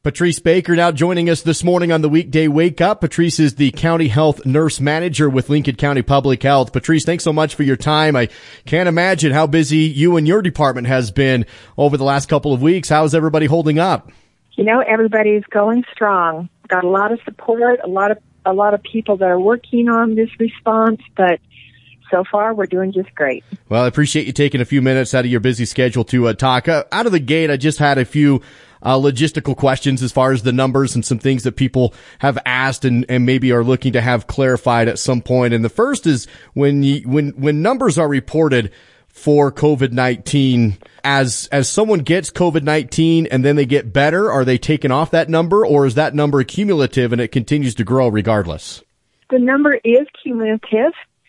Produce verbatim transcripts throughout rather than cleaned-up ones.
Patrice Baker now joining us this morning on the Weekday Wake Up. Patrice is the County Health Nurse Manager with Lincoln County Public Health. Patrice, thanks so much for your time. I can't imagine how busy you and your department has been over the last couple of weeks. How's everybody holding up? You know, everybody's going strong. Got a lot of support, a lot of a lot of people that are working on this response, but so far we're doing just great. Well, I appreciate you taking a few minutes out of your busy schedule to uh, talk. Uh, out of the gate, I just had a few Uh, logistical questions as far as the numbers and some things that people have asked and, and maybe are looking to have clarified at some point. And the first is when you, when, when numbers are reported for COVID nineteen, as, as someone gets COVID nineteen and then they get better, are they taken off that number, or is that number cumulative and it continues to grow regardless? The number is cumulative.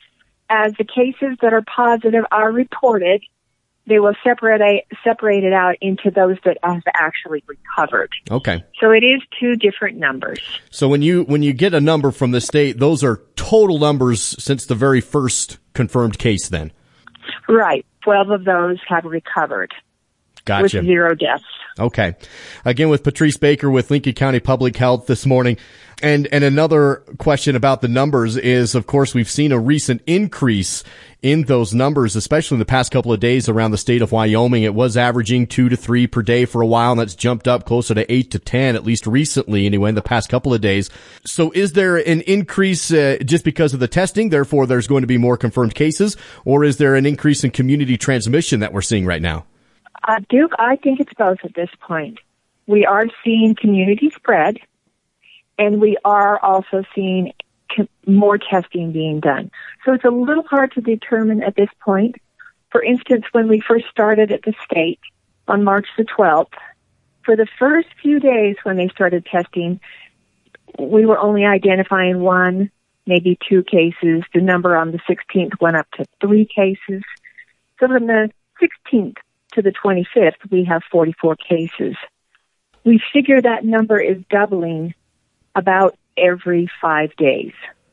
As the cases that are positive are reported, they will separate separate it out into those that have actually recovered. Okay. So it is two different numbers. So when you when you get a number from the state, those are total numbers since the very first confirmed case then? Right. Twelve of those have recovered. Gotcha. With zero deaths. Okay. Again, with Patrice Baker with Lincoln County Public Health this morning. And and another question about the numbers is, of course, we've seen a recent increase in those numbers, especially in the past couple of days around the state of Wyoming. It was averaging two to three per day for a while, and that's jumped up closer to eight to ten, at least recently anyway, in the past couple of days. So is there an increase uh, just because of the testing, therefore there's going to be more confirmed cases, or is there an increase in community transmission that we're seeing right now? Uh, Duke, I think it's both at this point. We are seeing community spread, and we are also seeing co- more testing being done. So it's a little hard to determine at this point. For instance, when we first started at the state on March the twelfth, for the first few days when they started testing, we were only identifying one, maybe two cases. The number on the sixteenth went up to three cases. So from the sixteenth to the twenty-fifth, we have forty-four cases. We figure that number is doubling about every five days.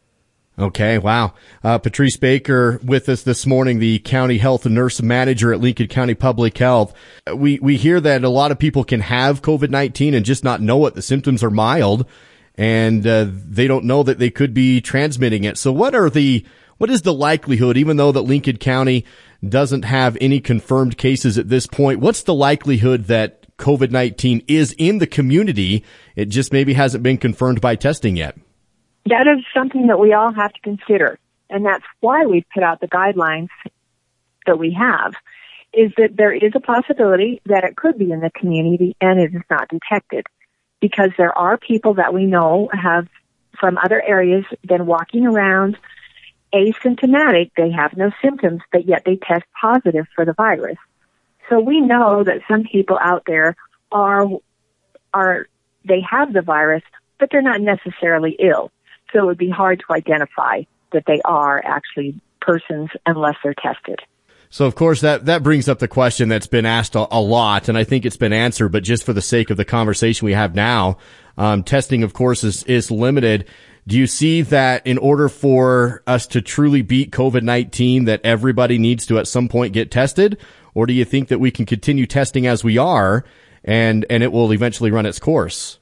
Okay, wow. Uh, Patrice Baker with us this morning, the County Health Nurse Manager at Lincoln County Public Health. We we hear that a lot of people can have COVID nineteen and just not know it. The symptoms are mild, and uh, they don't know that they could be transmitting it. So what are the what is the likelihood, even though that Lincoln County doesn't have any confirmed cases at this point, what's the likelihood that COVID nineteen is in the community? It just maybe hasn't been confirmed by testing yet. That is something that we all have to consider, and that's why we've put out the guidelines that we have, is that there is a possibility that it could be in the community and it is not detected, because there are people that we know have from other areas been walking around asymptomatic. They have no symptoms, but yet they test positive for the virus. So we know that some people out there are, are, they have the virus, but they're not necessarily ill. So it would be hard to identify that they are actually persons unless they're tested. So, of course, that, that brings up the question that's been asked a, a lot, and I think it's been answered, but just for the sake of the conversation we have now, um, testing, of course, is, is limited. Do you see that in order for us to truly beat COVID nineteen, that everybody needs to at some point get tested? Or do you think that we can continue testing as we are and, and it will eventually run its course?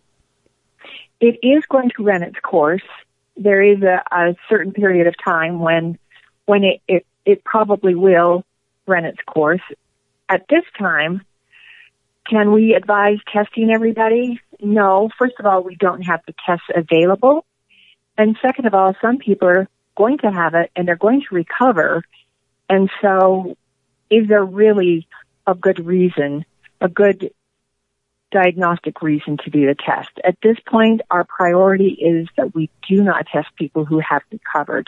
It is going to run its course. There is a, a certain period of time when when it, it, it probably will run its course. At this time, can we advise testing everybody? No. First of all, we don't have the tests available. And second of all, some people are going to have it and they're going to recover. And so is there really a good reason, a good diagnostic reason to do the test? At this point, our priority is that we do not test people who have recovered.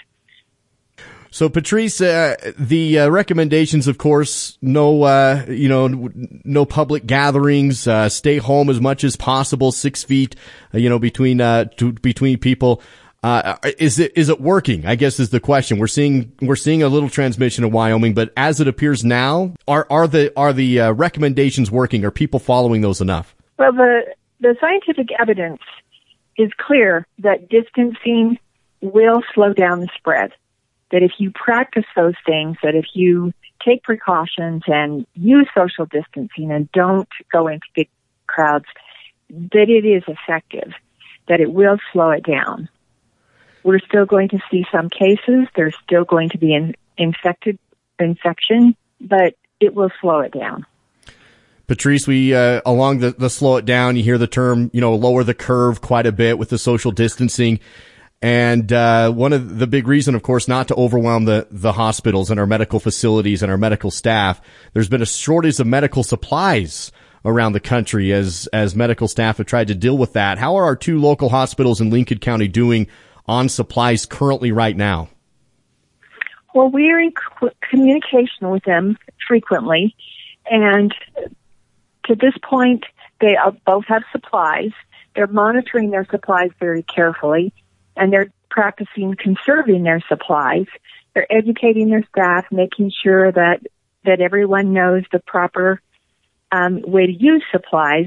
So, Patrice, uh, the uh, recommendations, of course, no, uh, you know, no public gatherings, uh, stay home as much as possible, six feet, uh, you know, between, uh, to, between people. Uh, is it, is it working? I guess is the question. We're seeing, we're seeing a little transmission in Wyoming, but as it appears now, are, are the, are the, uh, recommendations working? Are people following those enough? Well, the, the scientific evidence is clear that distancing will slow down the spread. That if you practice those things, that if you take precautions and use social distancing and don't go into big crowds, that it is effective, that it will slow it down. We're still going to see some cases. There's still going to be an infected infection, but it will slow it down. Patrice, we uh, along the, the slow it down, you hear the term, you know, lower the curve quite a bit with the social distancing. And uh, one of the big reason, of course, not to overwhelm the, the hospitals and our medical facilities and our medical staff. There's been a shortage of medical supplies around the country as as medical staff have tried to deal with that. How are our two local hospitals in Lincoln County doing on supplies currently right now? Well, we're in communication with them frequently, and to this point, they both have supplies. They're monitoring their supplies very carefully, and they're practicing conserving their supplies. They're educating their staff, making sure that, that everyone knows the proper um, way to use supplies.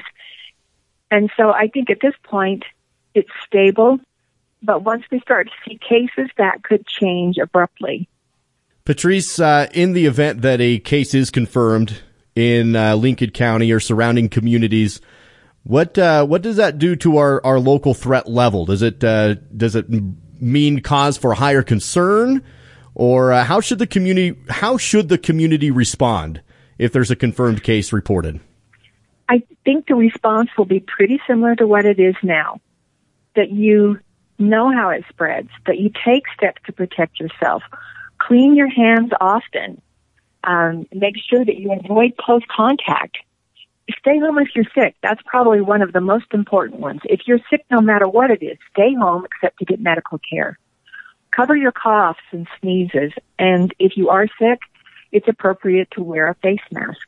And so I think at this point, it's stable. But once we start to see cases, that could change abruptly. Patrice, uh, in the event that a case is confirmed in uh, Lincoln County or surrounding communities, what uh, what does that do to our, our local threat level? Does it uh, does it mean cause for higher concern, or uh, how should the community how should the community respond if there's a confirmed case reported? I think the response will be pretty similar to what it is now. That you know how it spreads, that you take steps to protect yourself. Clean your hands often. Um, make sure that you avoid close contact. Stay home if you're sick. That's probably one of the most important ones. If you're sick, no matter what it is, stay home except to get medical care. Cover your coughs and sneezes. And if you are sick, it's appropriate to wear a face mask.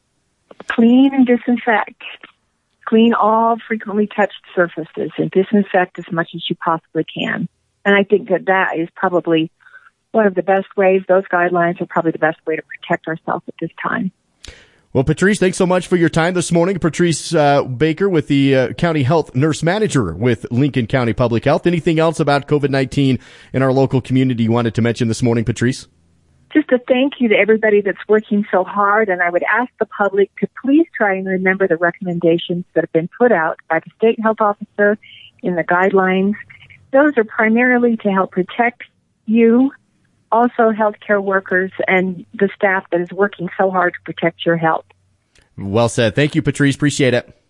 Clean and disinfect. Clean all frequently touched surfaces and disinfect as much as you possibly can. And I think that that is probably one of the best ways. Those guidelines are probably the best way to protect ourselves at this time. Well, Patrice, thanks so much for your time this morning. Patrice uh, Baker with the uh, County Health Nurse Manager with Lincoln County Public Health. Anything else about COVID nineteen in our local community you wanted to mention this morning, Patrice? Just a thank you to everybody that's working so hard, and I would ask the public to please try and remember the recommendations that have been put out by the state health officer in the guidelines. Those are primarily to help protect you, also healthcare workers, and the staff that is working so hard to protect your health. Well said. Thank you, Patrice. Appreciate it.